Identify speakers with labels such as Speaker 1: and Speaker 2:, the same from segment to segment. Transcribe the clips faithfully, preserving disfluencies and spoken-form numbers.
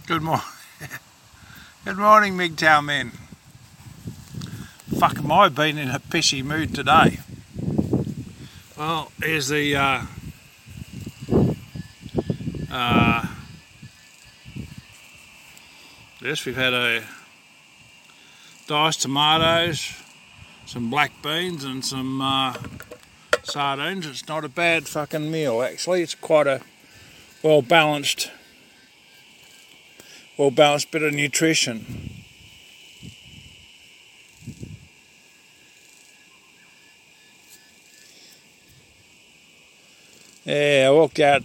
Speaker 1: Good morning. Good morning, M G T O W men. Fuck, am I been in a pissy mood today? Well, here's the uh, uh, yes, we've had a diced tomatoes, some black beans, and some uh, sardines. It's not a bad fucking meal, actually. It's quite a well balanced. Well balanced bit of nutrition. Yeah, I walked out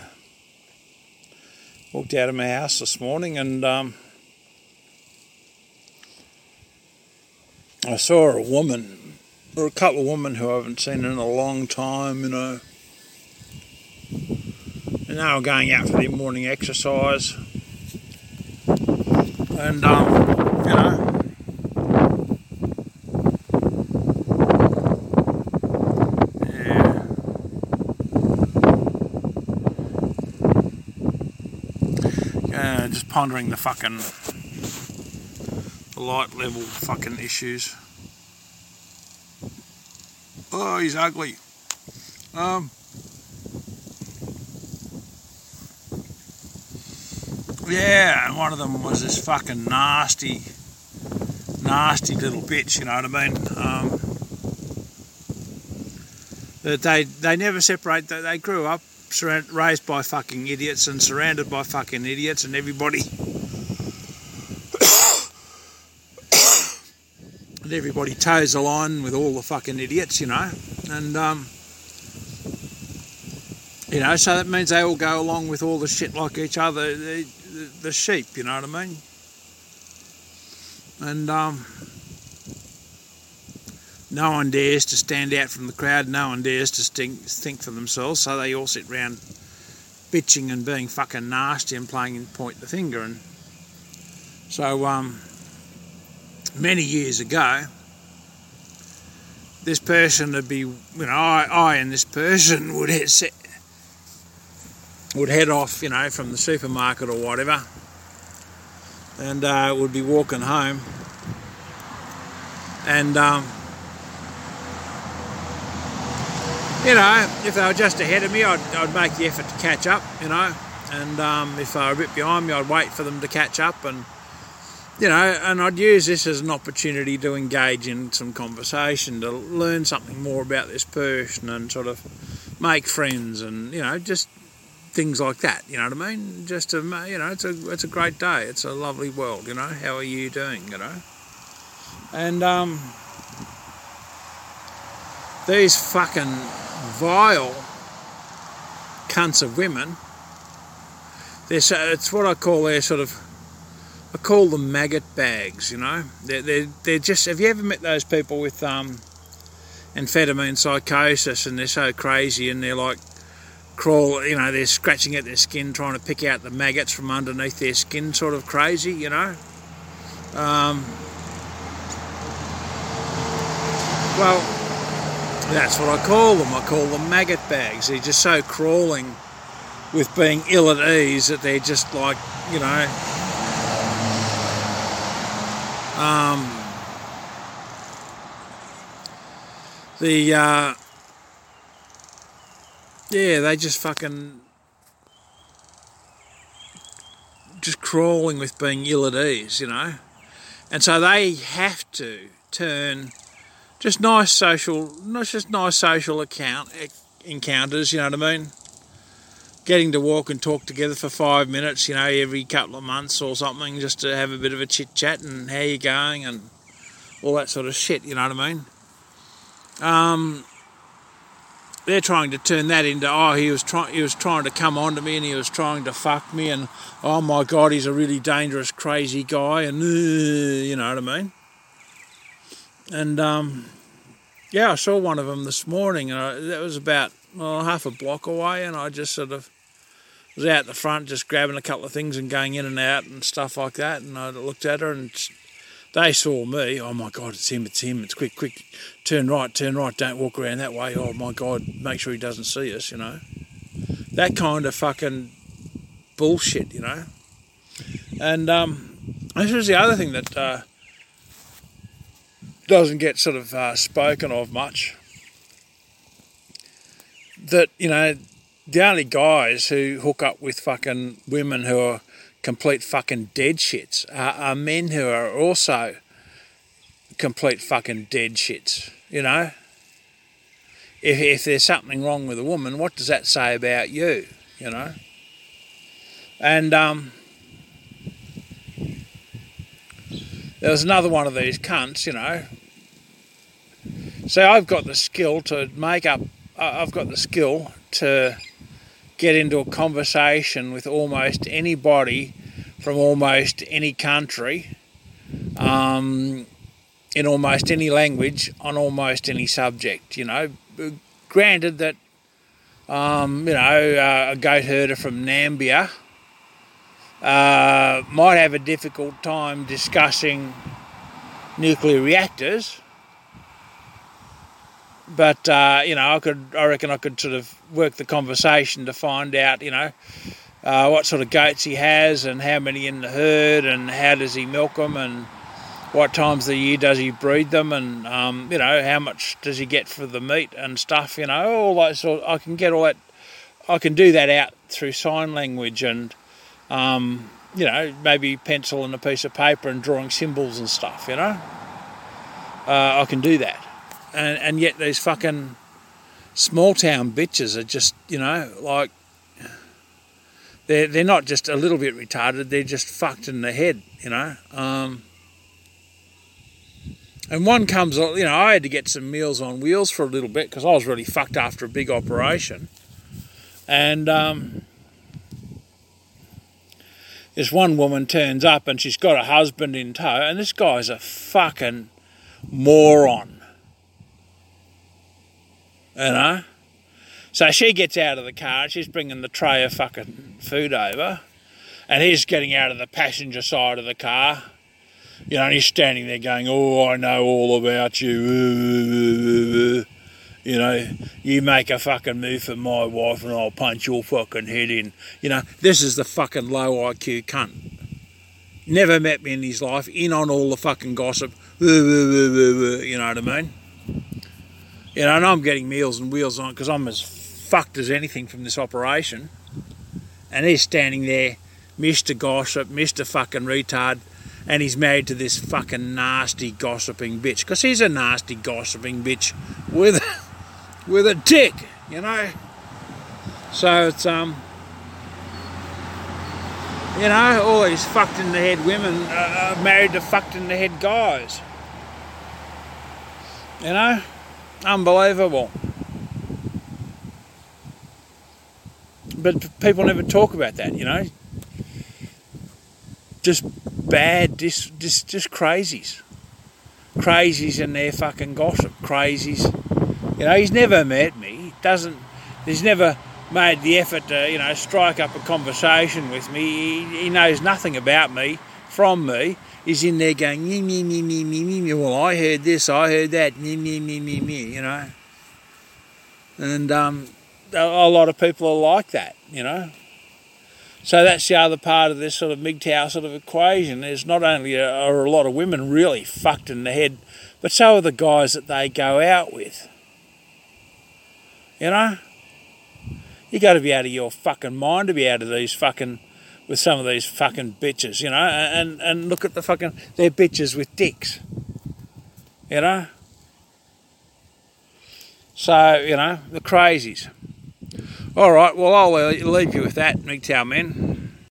Speaker 1: walked out of my house this morning and um, I saw a woman, or a couple of women who I haven't seen in a long time, you know. And they were going out for their morning exercise. And, um, you know, yeah, yeah, just pondering the fucking, the light level fucking issues. Oh, he's ugly. Um, Yeah, and one of them was this fucking nasty, nasty little bitch, you know what I mean? Um, they they never separate, they grew up surround, raised by fucking idiots and surrounded by fucking idiots, and everybody, and everybody toes the line with all the fucking idiots, you know? And, um, you know, so that means they all go along with all the shit like each other. They, the sheep, you know what I mean? And um, no one dares to stand out from the crowd, no one dares to think, think for themselves, so they all sit round bitching and being fucking nasty and playing and point the finger. And so um, many years ago, this person would be, you know, I, I and this person would head, would head off, you know, from the supermarket or whatever, and uh, would be walking home, and um, you know, if they were just ahead of me, I'd, I'd make the effort to catch up, you know, and um, if they were a bit behind me, I'd wait for them to catch up, and you know, and I'd use this as an opportunity to engage in some conversation, to learn something more about this person, and sort of make friends, and you know, just things like that, you know what I mean? Just to, you know, it's a it's a great day. It's a lovely world, you know. How are you doing, you know? And um, these fucking vile cunts of women, they're so, it's what I call their sort of, I call them maggot bags, you know. They're they're, they're just. Have you ever met those people with um, amphetamine psychosis, and they're so crazy and they're like, crawl, you know, they're scratching at their skin, trying to pick out the maggots from underneath their skin, sort of crazy, you know. Um, well, that's what I call them. I call them maggot bags. They're just so crawling with being ill at ease that they're just like, you know, um, the, uh, yeah, they just fucking just crawling with being ill at ease, you know. And so they have to turn just nice social, not just nice social account encounters, you know what I mean? Getting to walk and talk together for five minutes, you know, every couple of months or something, just to have a bit of a chit chat and how you going and all that sort of shit, you know what I mean? Um. They're trying to turn that into, oh, he was trying he was trying to come on to me and he was trying to fuck me, and oh my God, he's a really dangerous, crazy guy, and uh, you know what I mean? And um, yeah, I saw one of them this morning, and I, that was about well, half a block away, and I just sort of was out the front just grabbing a couple of things and going in and out and stuff like that, and I looked at her and they saw me. Oh my God, it's him, it's him, it's quick, quick, turn right, turn right, don't walk around that way. Oh my God, make sure he doesn't see us, you know. That kind of fucking bullshit, you know. And um, this is the other thing that uh, doesn't get sort of uh, spoken of much. That, you know, the only guys who hook up with fucking women who are complete fucking dead shits are, are men who are also complete fucking dead shits, you know? If, if there's something wrong with a woman, what does that say about you, you know? And um, there was another one of these cunts, you know. So I've got the skill to make up, I've got the skill to get into a conversation with almost anybody from almost any country, um, in almost any language, on almost any subject, you know. Granted that, um, you know, uh, a goat herder from Nambia uh, might have a difficult time discussing nuclear reactors, but uh, you know, I could, I reckon, I could sort of work the conversation to find out, you know, uh, what sort of goats he has and how many in the herd and how does he milk them and what times of the year does he breed them, and um, you know, how much does he get for the meat and stuff, you know, all that sort of, I can get all that, I can do that out through sign language and, um, you know, maybe pencil and a piece of paper and drawing symbols and stuff, you know. Uh, I can do that. And, and yet these fucking small town bitches are just, you know, like, they're, they're not just a little bit retarded, they're just fucked in the head, you know. Um, And one comes, you know, I had to get some Meals on Wheels for a little bit because I was really fucked after a big operation. And um, this one woman turns up and she's got a husband in tow, and this guy's a fucking moron. You know? So she gets out of the car and she's bringing the tray of fucking food over, and he's getting out of the passenger side of the car. You know, and he's standing there going, oh, I know all about you. You know, you make a fucking move for my wife and I'll punch your fucking head in. You know, this is the fucking low I Q cunt. Never met me in his life, in on all the fucking gossip. You know what I mean? You know, and I'm getting Meals and Wheels on because I'm as fucked as anything from this operation. And he's standing there, Mister Gossip, Mister fucking retard. And he's married to this fucking nasty gossiping bitch. Because he's a nasty gossiping bitch with, with a dick, you know. So it's, um, you know, all these fucked in the head women are married to fucked in the head guys. You know, unbelievable. But people never talk about that, you know. Just bad, just, just, just crazies. Crazies and their fucking gossip. Crazies. You know, he's never met me. He doesn't, he's never made the effort to, you know, strike up a conversation with me. He, he knows nothing about me, from me. He's in there going, me, me, me, me, me, me, well, I heard this, I heard that, me, me, me, me, me, you know. And um, a, a lot of people are like that, you know. So that's the other part of this sort of M G T O W sort of equation. There's not only a, are a lot of women really fucked in the head, but so are the guys that they go out with. You know? You got to be out of your fucking mind to be out of these fucking, with some of these fucking bitches, you know? And, and look at the fucking, they're bitches with dicks. You know? So, you know, the crazies. All right, well, I'll leave you with that, M G T O W men.